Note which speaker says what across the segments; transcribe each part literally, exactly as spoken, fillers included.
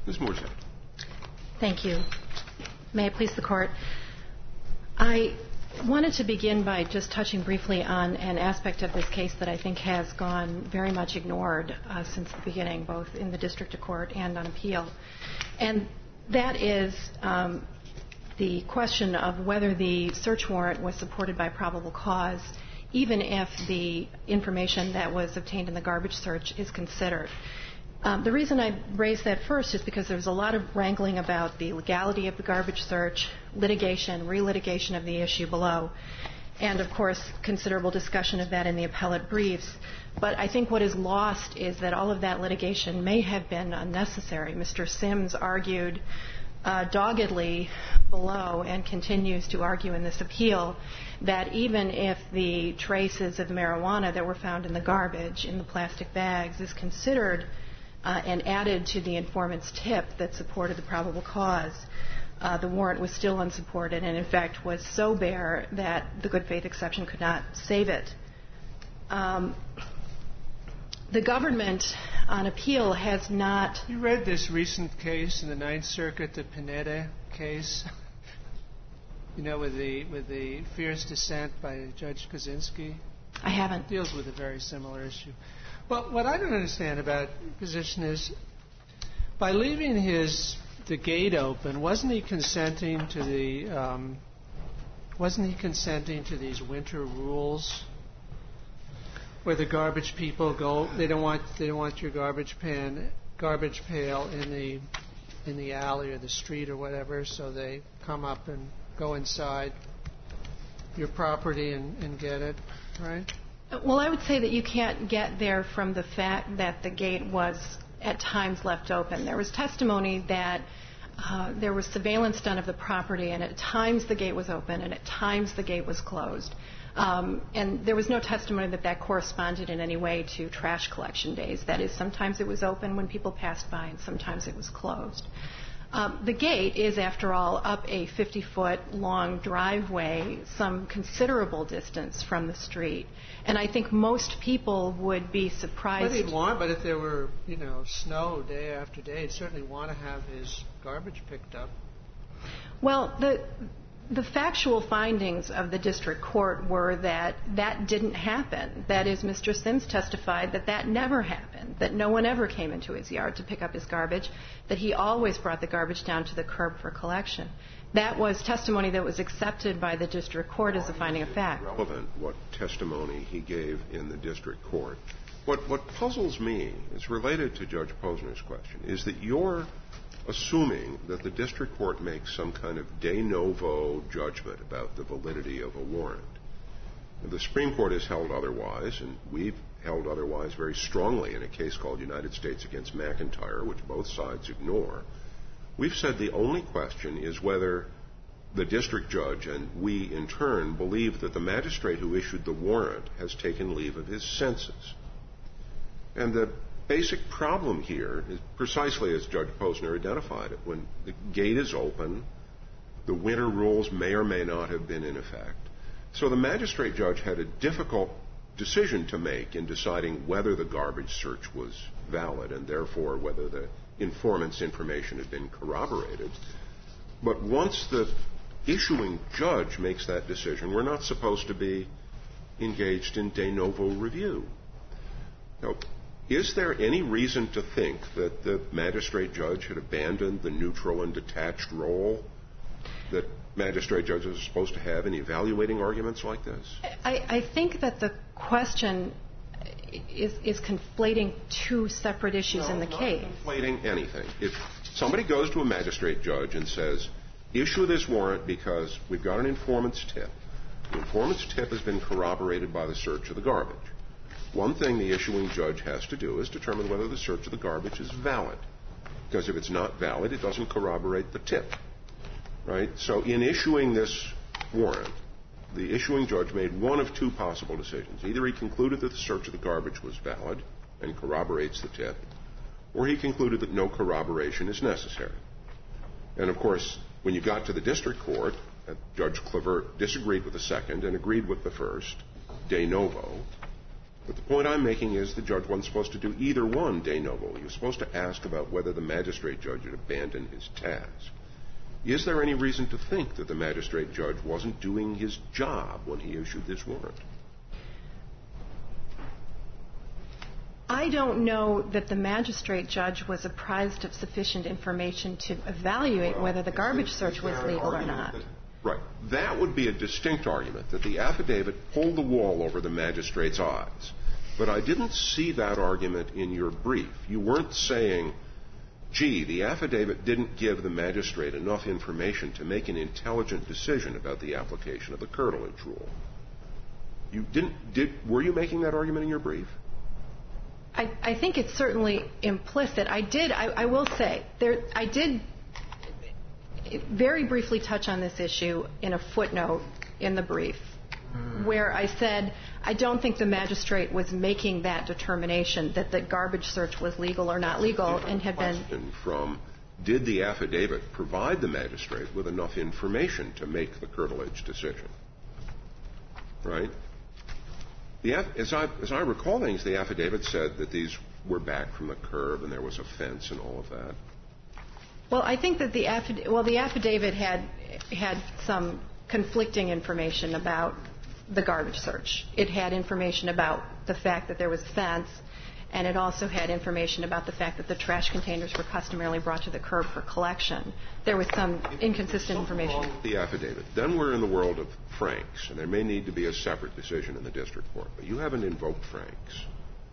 Speaker 1: Miz Morset.
Speaker 2: Thank you. May it please the Court. I wanted to begin by just touching briefly on an aspect of this case that I think has gone very much ignored uh, since the beginning, both in the district court and on appeal. And that is um, the question of whether the search warrant was supported by probable cause, even if the information that was obtained in the garbage search is considered. Um, the reason I raise that first is because there's a lot of wrangling about the legality of the garbage search, litigation, relitigation of the issue below, and, of course, considerable discussion of that in the appellate briefs. But I think what is lost is that all of that litigation may have been unnecessary. Mister Sims argued uh, doggedly below and continues to argue in this appeal that even if the traces of marijuana that were found in the garbage, in the plastic bags, is considered Uh, and added to the informant's tip that supported the probable cause, uh, the warrant was still unsupported and, in fact, was so bare that the good faith exception could not save it. Um, the government on appeal has not...
Speaker 3: You read this recent case in the Ninth Circuit, the Pineda case, you know, with the with the fierce dissent by Judge Kaczynski?
Speaker 2: I haven't.
Speaker 3: It deals with a very similar issue. Well, what I don't understand about your position is, by leaving his the gate open, wasn't he consenting to the um, wasn't he consenting to these winter rules, where the garbage people go? They don't want they don't want your garbage pan garbage pail in the in the alley or the street or whatever, so they come up and go inside your property and, and get it, right?
Speaker 2: Well, I would say that you can't get there from the fact that the gate was at times left open. There was testimony that uh, there was surveillance done of the property, and at times the gate was open, and at times the gate was closed. Um, and there was no testimony that that corresponded in any way to trash collection days. That is, sometimes it was open when people passed by, and sometimes it was closed. Um, the gate is, after all, up a fifty-foot long driveway, some considerable distance from the street. And I think most people would be surprised.
Speaker 3: But he'd want, but if there were, you know, snow day after day, he'd certainly want to have his garbage picked up.
Speaker 2: Well, the the factual findings of the district court were that that didn't happen. That is, Mister Sims testified that that never happened, that no one ever came into his yard to pick up his garbage, that he always brought the garbage down to the curb for collection. That was testimony that was accepted by the district court as a finding of fact.
Speaker 1: Relevant what testimony he gave in the district court. What what puzzles me, is related to Judge Posner's question, is that you're assuming that the district court makes some kind of de novo judgment about the validity of a warrant. The Supreme Court has held otherwise, and we've held otherwise very strongly in a case called United States against McIntyre, which both sides ignore. We've said the only question is whether the district judge and we, in turn, believe that the magistrate who issued the warrant has taken leave of his senses. And the basic problem here is precisely as Judge Posner identified it. When the gate is open, the winter rules may or may not have been in effect. So the magistrate judge had a difficult decision to make in deciding whether the garbage search was valid and therefore whether the informant's information had been corroborated. But once the issuing judge makes that decision, we're not supposed to be engaged in de novo review. Now, is there any reason to think that the magistrate judge had abandoned the neutral and detached role that magistrate judges are supposed to have in evaluating arguments like this?
Speaker 2: I, I think that the question is, is conflating two separate issues
Speaker 1: no,
Speaker 2: in the
Speaker 1: not
Speaker 2: case.
Speaker 1: Conflating anything. If somebody goes to a magistrate judge and says, issue this warrant because we've got an informant's tip. The informant's tip has been corroborated by the search of the garbage. One thing the issuing judge has to do is determine whether the search of the garbage is valid. Because if it's not valid, it doesn't corroborate the tip. Right? So in issuing this warrant, the issuing judge made one of two possible decisions. Either he concluded that the search of the garbage was valid and corroborates the tip, or he concluded that no corroboration is necessary. And, of course, when you got to the district court, Judge Clavert disagreed with the second and agreed with the first, de novo. But the point I'm making is the judge wasn't supposed to do either one de novo. He was supposed to ask about whether the magistrate judge had abandoned his task. Is there any reason to think that the magistrate judge wasn't doing his job when he issued this warrant?
Speaker 2: I don't know that the magistrate judge was apprised of sufficient information to evaluate
Speaker 1: well,
Speaker 2: whether the garbage
Speaker 1: is,
Speaker 2: search
Speaker 1: is
Speaker 2: was legal or not.
Speaker 1: That, right. That would be a distinct argument, that the affidavit pulled the wool over the magistrate's eyes. But I didn't see that argument in your brief. You weren't saying, gee, the affidavit didn't give the magistrate enough information to make an intelligent decision about the application of the curtilage rule. You didn't, did, were you making that argument in your brief?
Speaker 2: I, I think it's certainly implicit. I did, I, I will say, there, I did very briefly touch on this issue in a footnote in the brief, mm. where I said I don't think the magistrate was making that determination that the garbage search was legal or not legal and had been. From
Speaker 1: did the affidavit provide the magistrate with enough information to make the curtilage decision? Right? The, as, I, as I recall things, the affidavit said that these were back from the curb and there was a fence and all of that.
Speaker 2: Well, I think that the affidavit, well, the affidavit had had some conflicting information about the garbage search. It had information about the fact that there was a fence, and it also had information about the fact that the trash containers were customarily brought to the curb for collection. There was some inconsistent information.
Speaker 1: Wrong with the affidavit. Then we're in the world of Franks, and there may need to be a separate decision in the district court. But you haven't invoked Franks.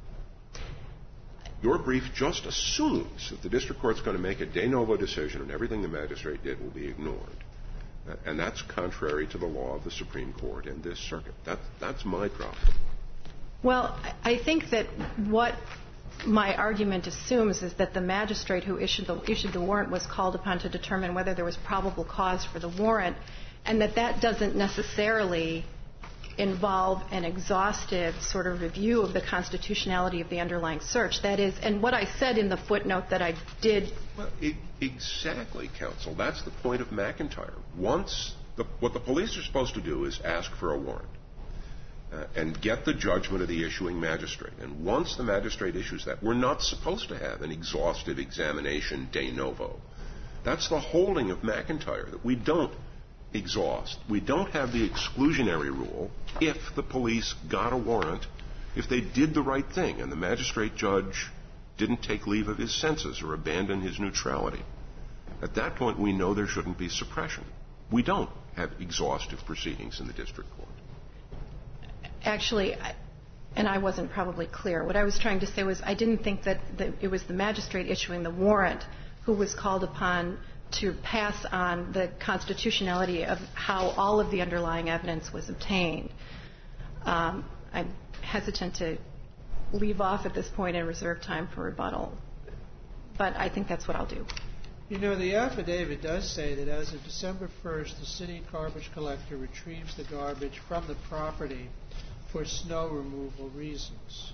Speaker 1: Your brief just assumes that the district court's going to make a de novo decision and everything the magistrate did will be ignored. And that's contrary to the law of the Supreme Court and this circuit. That, that's my problem.
Speaker 2: Well, I think that what my argument assumes is that the magistrate who issued the, issued the warrant was called upon to determine whether there was probable cause for the warrant, and that that doesn't necessarily involve an exhaustive sort of review of the constitutionality of the underlying search. That is, and what I said in the footnote that I did.
Speaker 1: Well, it, exactly, counsel. That's the point of McIntyre. Once the, what the police are supposed to do is ask for a warrant uh, and get the judgment of the issuing magistrate. And once the magistrate issues that, we're not supposed to have an exhaustive examination de novo. That's the holding of McIntyre, that we don't exhaust. We don't have the exclusionary rule if the police got a warrant, if they did the right thing and the magistrate judge didn't take leave of his senses or abandon his neutrality. At that point, we know there shouldn't be suppression. We don't have exhaustive proceedings in the district court.
Speaker 2: Actually, I, and I wasn't probably clear, what I was trying to say was I didn't think that the, it was the magistrate issuing the warrant who was called upon to pass on the constitutionality of how all of the underlying evidence was obtained. Um, I'm hesitant to leave off at this point and reserve time for rebuttal, but I think that's what I'll do.
Speaker 3: You know, the affidavit does say that as of December first, the city garbage collector retrieves the garbage from the property for snow removal reasons.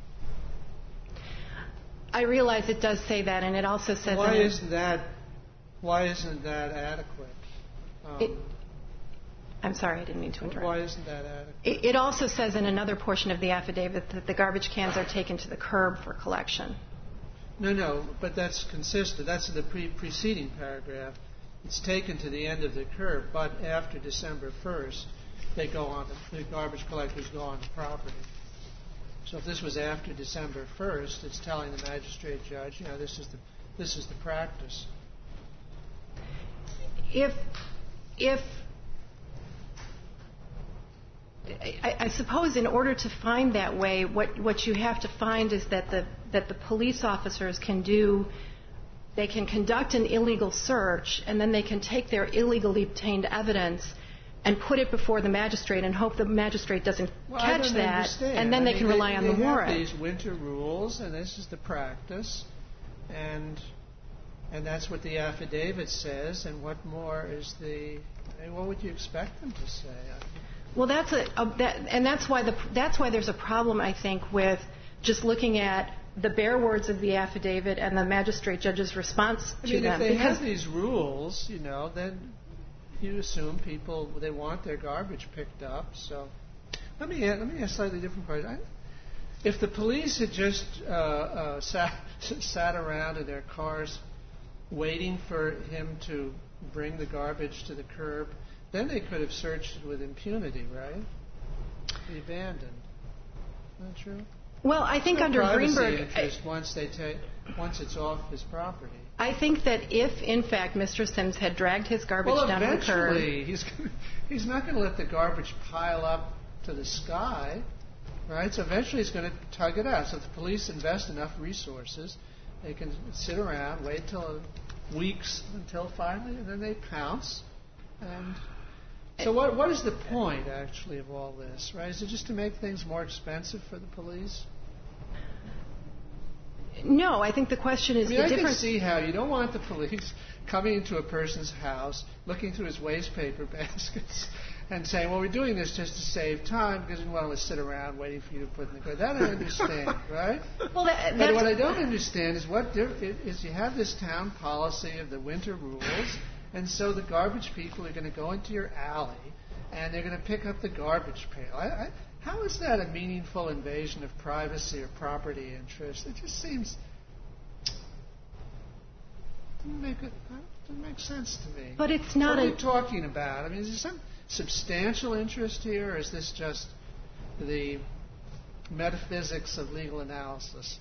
Speaker 2: I realize it does say that, and it also says...
Speaker 3: Why isn't that... Why isn't that adequate? Um,
Speaker 2: it, I'm sorry, I didn't mean to interrupt.
Speaker 3: Why isn't that adequate?
Speaker 2: It, it also says in another portion of the affidavit that the garbage cans are taken to the curb for collection.
Speaker 3: No, no, but that's consistent. That's in the pre- preceding paragraph. It's taken to the end of the curb, but after December first, they go on. The garbage collectors go on the property. So if this was after December first, it's telling the magistrate judge, you know, this is the this is the practice.
Speaker 2: If, if, I, I suppose in order to find that way, what, what you have to find is that the, that the police officers can do, they can conduct an illegal search, and then they can take their illegally obtained evidence and put it before the magistrate and hope the magistrate doesn't
Speaker 3: well,
Speaker 2: catch
Speaker 3: I don't
Speaker 2: that,
Speaker 3: understand.
Speaker 2: and then
Speaker 3: I
Speaker 2: they
Speaker 3: mean,
Speaker 2: can rely
Speaker 3: they,
Speaker 2: on
Speaker 3: they
Speaker 2: the warrant.
Speaker 3: Have these winter rules, and this is the practice, and and that's what the affidavit says. And what more is the? I mean, what would you expect them to say?
Speaker 2: Well, that's a, a that, and that's why the that's why there's a problem, I think, with just looking at the bare words of the affidavit and the magistrate judge's response
Speaker 3: I
Speaker 2: to
Speaker 3: mean,
Speaker 2: them.
Speaker 3: If they
Speaker 2: because
Speaker 3: have these rules, you know, then you assume people they want their garbage picked up. So let me let me ask a slightly different question. I, if the police had just uh, uh, sat, sat around in their cars waiting for him to bring the garbage to the curb, then they could have searched it with impunity, right? Be abandoned. Not true?
Speaker 2: Well, I think
Speaker 3: no
Speaker 2: under
Speaker 3: privacy
Speaker 2: Greenberg,
Speaker 3: interest once they take once it's off his property.
Speaker 2: I think that if, in fact, Mister Sims had dragged his garbage
Speaker 3: well,
Speaker 2: down to the curb,
Speaker 3: eventually he's he's not going to let the garbage pile up to the sky, right? So eventually he's going to tug it out. So if the police invest enough resources, they can sit around, wait till weeks until finally, and then they pounce. And so what what is the point actually of all this, right? Is it just to make things more expensive for the police?
Speaker 2: No, I think the question is
Speaker 3: I mean,
Speaker 2: the
Speaker 3: I
Speaker 2: difference.
Speaker 3: can see how you don't want the police coming into a person's house, looking through his waste paper baskets, and saying, well, we're doing this just to save time because we don't want to sit around waiting for you to put in the garbage. That I understand, right?
Speaker 2: Well, that,
Speaker 3: but what I don't understand is what diff- is you have this town policy of the winter rules, and so the garbage people are going to go into your alley, and they're going to pick up the garbage pail. I, I, How is that a meaningful invasion of privacy or property interest? It just seems doesn't make it doesn't make sense to me.
Speaker 2: But it's not.
Speaker 3: What are
Speaker 2: a,
Speaker 3: we talking about? I mean, is there some substantial interest here, or is this just the metaphysics of legal analysis?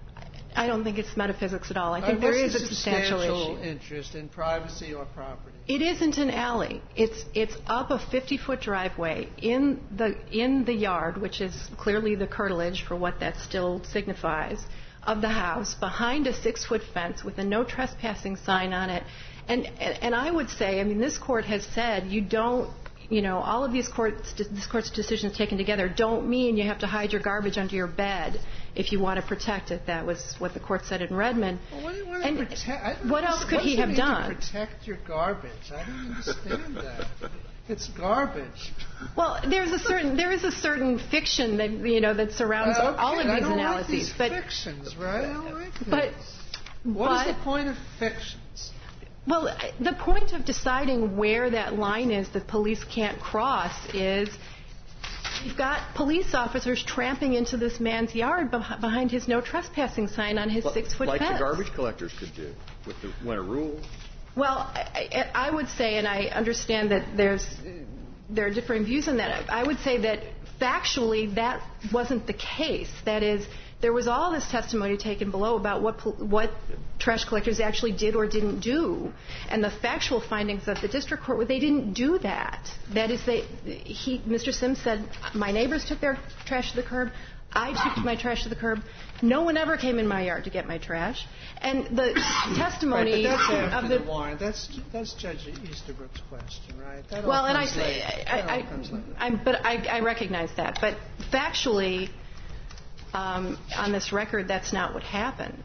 Speaker 2: I don't think it's metaphysics at all. I think
Speaker 3: uh,
Speaker 2: there is
Speaker 3: a
Speaker 2: substantial,
Speaker 3: substantial
Speaker 2: issue.
Speaker 3: interest in privacy or property.
Speaker 2: It isn't an alley. It's it's up a fifty-foot driveway in the in the yard, which is clearly the curtilage for what that still signifies, of the house, behind a six-foot fence with a no trespassing sign on it. And, and and I would say, I mean, this court has said you don't, you know, all of these courts, this court's decisions taken together don't mean you have to hide your garbage under your bed if you want to protect it. That was what the court said in Redmond.
Speaker 3: Well, what, do you want
Speaker 2: and
Speaker 3: to protect?
Speaker 2: what else could
Speaker 3: what
Speaker 2: he
Speaker 3: does it
Speaker 2: have
Speaker 3: mean
Speaker 2: done?
Speaker 3: To protect your garbage. I don't understand that. It's garbage.
Speaker 2: Well, there's a certain there is a certain fiction that you know that surrounds
Speaker 3: uh, okay.
Speaker 2: all of these
Speaker 3: I don't
Speaker 2: analyses.
Speaker 3: Like these
Speaker 2: but
Speaker 3: fictions, right? I don't like this.
Speaker 2: But
Speaker 3: what
Speaker 2: but,
Speaker 3: is the point of fictions?
Speaker 2: Well, the point of deciding where that line is that police can't cross is you've got police officers tramping into this man's yard behind his no trespassing sign on his well, six-foot
Speaker 4: like
Speaker 2: fence.
Speaker 4: Like the garbage collectors could do with the winter rule.
Speaker 2: Well, I, I would say, and I understand that there's there are differing views on that. I would say that factually that wasn't the case. That is, there was all this testimony taken below about what what trash collectors actually did or didn't do, and the factual findings of the district court were they didn't do that. That is, they he Mister Sims said my neighbors took their trash to the curb. I took my trash to the curb. No one ever came in my yard to get my trash. And the testimony
Speaker 3: right, but that's after
Speaker 2: of the,
Speaker 3: the warrant. That's that's Judge Easterbrook's question, right? That
Speaker 2: well,
Speaker 3: all
Speaker 2: and I
Speaker 3: comes
Speaker 2: say,
Speaker 3: late.
Speaker 2: I,
Speaker 3: That
Speaker 2: I,
Speaker 3: all comes late.
Speaker 2: I'm, but I, I recognize that. But factually, um, on this record, that's not what happened.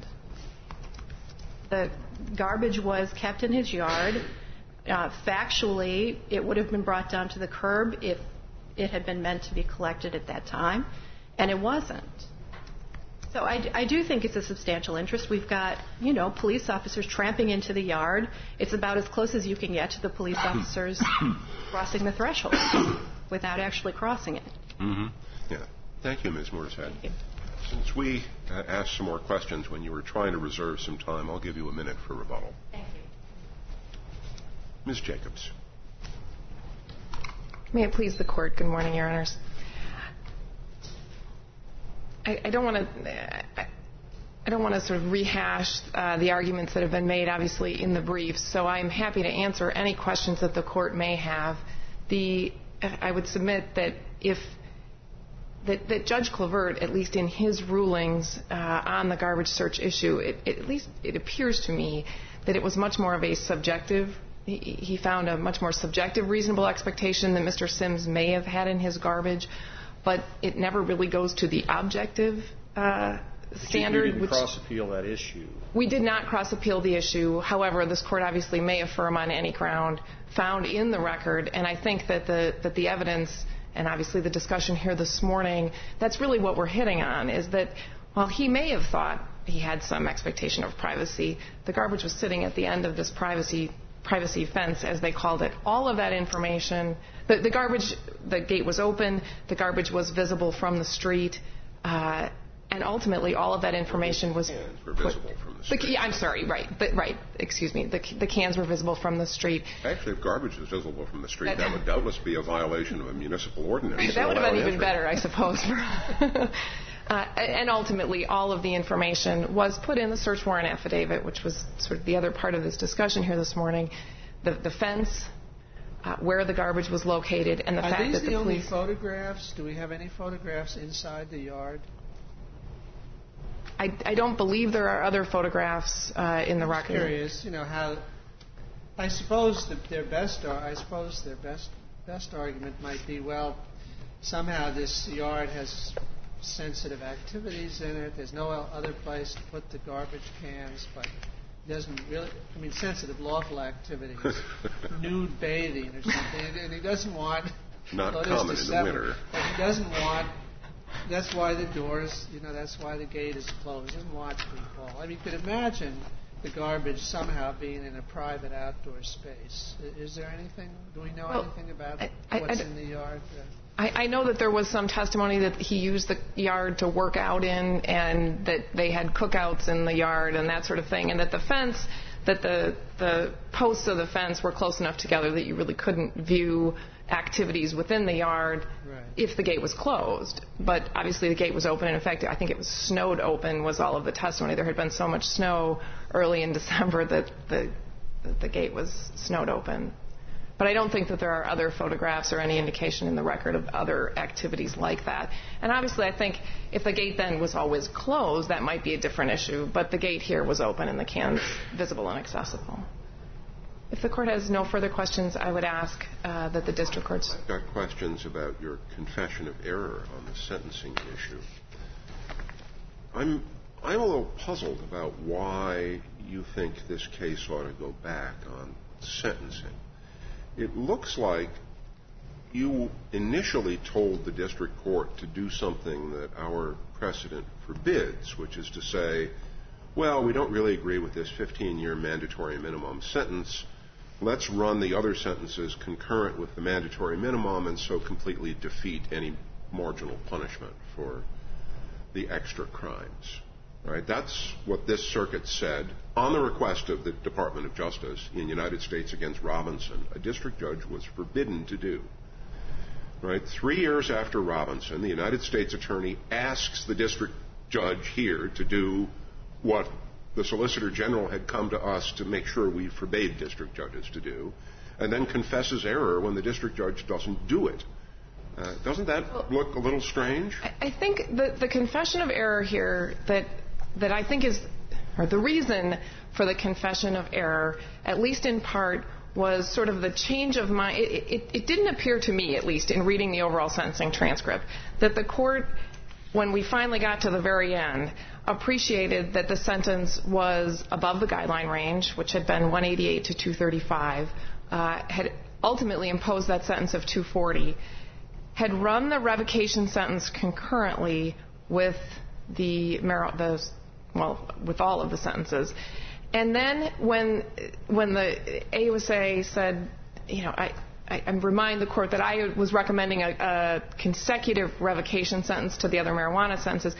Speaker 2: The garbage was kept in his yard. Uh, factually, it would have been brought down to the curb if it had been meant to be collected at that time, and it wasn't. So I, I do think it's a substantial interest. We've got, you know, police officers tramping into the yard. It's about as close as you can get to the police officers crossing the threshold without actually crossing it.
Speaker 1: Mm-hmm. Yeah. Thank you, Miz Mooreshead. Since we uh, asked some more questions when you were trying to reserve some time, I'll give you a minute for rebuttal.
Speaker 2: Thank you.
Speaker 1: Miz Jacobs.
Speaker 5: May it please the Court. Good morning, Your Honors. I, I don't want to. I, I don't want to sort of rehash uh, the arguments that have been made, obviously, in the briefs. So I'm happy to answer any questions that the Court may have. The I would submit that if that, that Judge Clavert, at least in his rulings uh, on the garbage search issue, it, it, at least it appears to me that it was much more of a subjective. He, he found a much more subjective, reasonable expectation that Mister Sims may have had in his garbage. But it never really goes to the objective uh, standard.
Speaker 4: You didn't cross-appeal that issue.
Speaker 5: We did not cross-appeal the issue. However, this Court obviously may affirm on any ground found in the record. And I think that the that the evidence, and obviously the discussion here this morning, that's really what we're hitting on, is that while he may have thought he had some expectation of privacy, the garbage was sitting at the end of this privacy privacy fence, as they called it. All of that information, the, the garbage, the gate was open, the garbage was visible from the street. Uh, and ultimately, all of that information was...
Speaker 1: The cans were visible
Speaker 5: put,
Speaker 1: from the street.
Speaker 5: The, yeah, I'm sorry, right. The, right, excuse me. The, the cans were visible from the street.
Speaker 1: Actually, if garbage was visible from the street, that would doubtless be a violation of a municipal ordinance.
Speaker 5: That would have been even
Speaker 1: entry.
Speaker 5: better, I suppose. uh, and ultimately, all of the information was put in the search warrant affidavit, which was sort of the other part of this discussion here this morning. The, the fence, uh, where the garbage was located, and the
Speaker 3: Are
Speaker 5: fact
Speaker 3: these
Speaker 5: that
Speaker 3: the,
Speaker 5: the
Speaker 3: only
Speaker 5: police...
Speaker 3: photographs? Do we have any photographs inside the yard?
Speaker 5: I, I don't believe there are other photographs uh, in the
Speaker 3: I'm
Speaker 5: record.
Speaker 3: curious, you know, how... I suppose that their best, I suppose their best, best argument might be, well, somehow this yard has sensitive activities in it. There's no other place to put the garbage cans, but it doesn't really, I mean, sensitive, lawful activities, nude bathing or something, and he doesn't want...
Speaker 1: Not
Speaker 3: well,
Speaker 1: common in the winter.
Speaker 3: But he doesn't want... That's why the doors, you know, that's why the gate is closed. He doesn't want people. I mean, you could imagine the garbage somehow being in a private outdoor space. Is there anything, do we know
Speaker 5: well,
Speaker 3: anything about
Speaker 5: I, I,
Speaker 3: what's
Speaker 5: I,
Speaker 3: in the yard?
Speaker 5: I, I know that there was some testimony that he used the yard to work out in, and that they had cookouts in the yard and that sort of thing, and that the fence, that the the posts of the fence were close enough together that you really couldn't view activities within the yard
Speaker 3: Right.
Speaker 5: if the gate was closed. But obviously the gate was open, and in fact I think it was snowed open was all of the testimony. There had been so much snow early in December that the, that the gate was snowed open. But I don't think that there are other photographs or any indication in the record of other activities like that. And obviously I think if the gate then was always closed, that might be a different issue. But the gate here was open and the cans visible and accessible. If the court has no further questions, I would ask uh, that the district courts...
Speaker 1: I've got questions about your confession of error on the sentencing issue. I'm, I'm a little puzzled about why you think this case ought to go back on sentencing. It looks like you initially told the district court to do something that our precedent forbids, which is to say, well, we don't really agree with this fifteen-year mandatory minimum sentence. Let's run the other sentences concurrent with the mandatory minimum and so completely defeat any marginal punishment for the extra crimes. Right? That's what this circuit said on the request of the Department of Justice in United States against Robinson. A district judge was forbidden to do. Right? Three years after Robinson, the United States attorney asks the district judge here to do what the Solicitor General had come to us to make sure we forbade district judges to do, and then confesses error when the district judge doesn't do it. Uh, doesn't that well, look a little strange?
Speaker 5: I, I think the, the confession of error here that that I think is, or the reason for the confession of error, at least in part, was sort of the change of mind. It, it, it didn't appear to me, at least in reading the overall sentencing transcript, that the court, when we finally got to the very end, appreciated that the sentence was above the guideline range, which had been one eighty-eight to two thirty-five, uh, had ultimately imposed that sentence of two forty, had run the revocation sentence concurrently with the, the well, with all of the sentences. And then when when the A U S A said, you know, I, I, I remind the court that I was recommending a, a consecutive revocation sentence to the other marijuana sentences,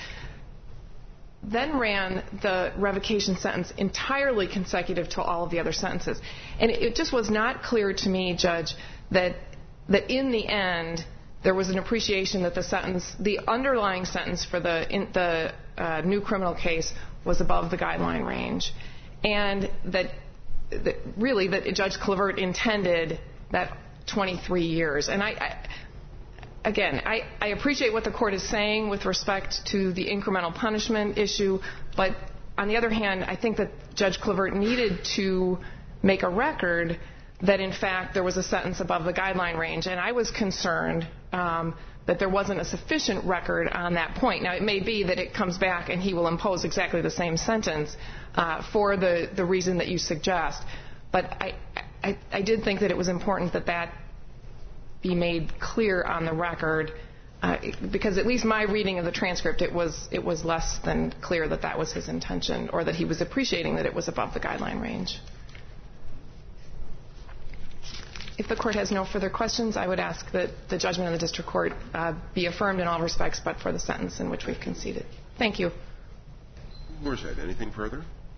Speaker 5: then ran the revocation sentence entirely consecutive to all of the other sentences. And it, it just was not clear to me, Judge, that that in the end there was an appreciation that the sentence, the underlying sentence for the in, the uh, new criminal case was above the guideline range, and that, that really that Judge Clavert intended that twenty-three years. And I, I again, I, I appreciate what the court is saying with respect to the incremental punishment issue, but on the other hand, I think that Judge Clavert needed to make a record that, in fact, there was a sentence above the guideline range. And I was concerned um, that there wasn't a sufficient record on that point. Now, it may be that it comes back and he will impose exactly the same sentence uh, for the, the reason that you suggest. But I, I, I did think that it was important that that be made clear on the record, uh, because at least my reading of the transcript, it was it was less than clear that that was his intention, or that he was appreciating that it was above the guideline range. If if the court has no further questions, I would ask that the judgment of the district court uh, be affirmed in all respects but for the sentence in which we've conceded. Thank you.
Speaker 1: Morshead, anything further?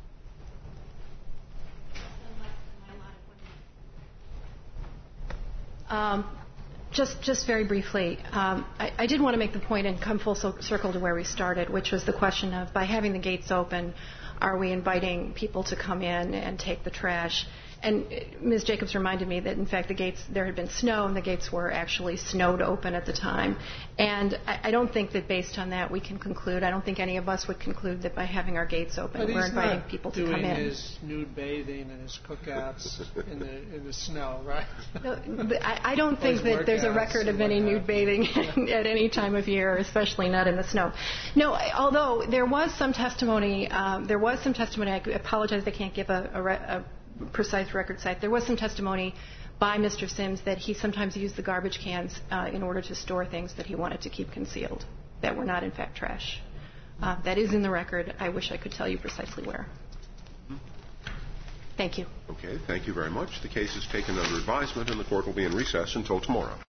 Speaker 2: Um, just, just very briefly, um, I, I did want to make the point and come full circle to where we started, which was the question of, by having the gates open, are we inviting people to come in and take the trash? And Miz Jacobs reminded me that, in fact, the gates, there had been snow, and the gates were actually snowed open at the time. And I, I don't think that based on that we can conclude, I don't think any of us would conclude that by having our gates open,
Speaker 3: but
Speaker 2: we're
Speaker 3: he's
Speaker 2: inviting
Speaker 3: not
Speaker 2: people to
Speaker 3: doing
Speaker 2: come in.
Speaker 3: his nude bathing and his cookouts in the in the snow, right?
Speaker 2: No, but I, I don't think that there's a record of any nude bathing at any time of year, especially not in the snow. No, although there was some testimony, um, there was some testimony, I apologize I can't give a, a, a precise record site. There was some testimony by Mister Sims that he sometimes used the garbage cans uh, in order to store things that he wanted to keep concealed that were not in fact trash. Uh, that is in the record. I wish I could tell you precisely where. Thank you.
Speaker 1: Okay, thank you very much. The case is taken under advisement and the court will be in recess until tomorrow.